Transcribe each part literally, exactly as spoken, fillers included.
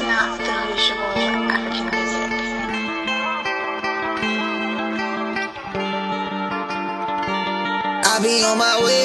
not the usual African music. I be on my way.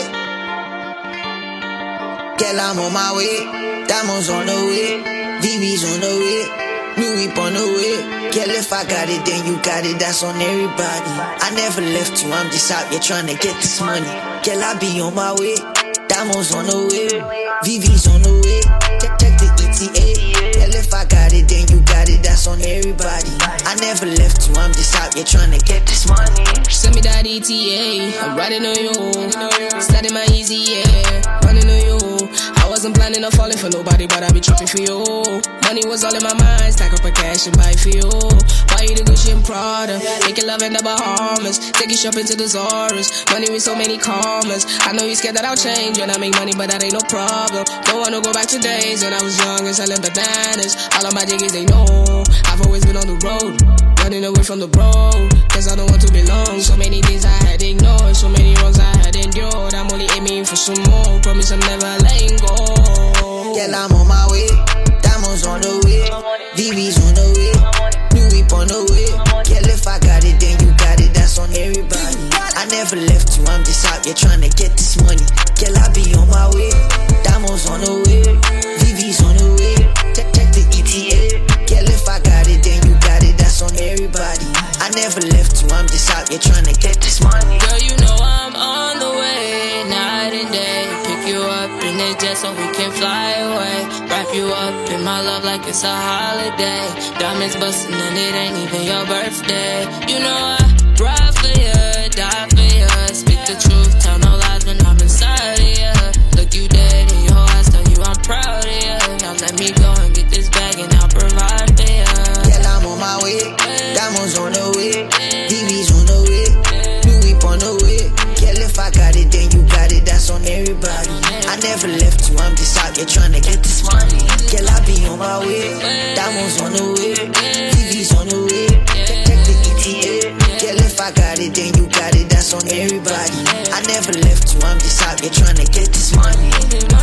Girl, I'm on my way. Diamonds on the way. V V's on the way. New whip on the way. Girl, if I got it, then you got it. That's on everybody. I never left you. I'm just out here trying to get this money. Girl, I be on my way. Diamonds on the way. V V's on the way. Check, check the E T A. Girl, if I got it, then you got it. That's on everybody. I never left you. I'm just out here trying to get this money. Send me that E T A. I'm riding on you. Starting my easy, yeah. Running on you. I wasn't planning on falling for nobody, but I be tripping for you. Money was all in my mind. Stack up a cash and buy for you. Buy you the Gucci and Prada. Making love in the Bahamas. Take you shopping to the Zara's. Money with so many commas. I know you scared that I'll change when I make money, but that ain't no problem. Don't wanna go back to days when I was young and selling bananas. All of my niggas, they know I've always been on the road, running away from the road, cause I don't want to belong. So many things I had ignored, so many wrongs I had endured. I'm only aiming for some more. Promise I'm never letting go. Girl, I'm on my way. Diamonds on the way. V V's on the way. New whip on the way. Girl, if I got it, then you got it. That's on everybody. I never left you. I'm just out here trying to get this money. Girl, I be on my way. Diamonds on the way. V V's on the way. Check, check the E T A. Girl, if I got it, then you got it. That's on everybody. I never left you. I'm just out here trying to get this money. Girl, you know I'm on the way, night and day. Pick you up in the jet so we can fly away. Wrap you up in my love like it's a holiday. Diamonds busting and it ain't even your birthday. You know I ride for you, die for you. Speak the truth, tell no lies when I'm inside of you. Look you dead in your eyes, tell you I'm proud of you. Now let me go and get this bag and I'll provide for you. Girl, I'm on my way. Diamonds on the way. V V's on the way. New whip on the way. Girl, if I got it, then you got it. That's on everybody. I never left you. I'm just out here trying to get this money. Girl, I be on my way. Diamonds on the way. V V's on the way. Check, check the E T A. Girl, if I got it, then you got it. That's on everybody. I never left you. I'm just out here trying to get this money.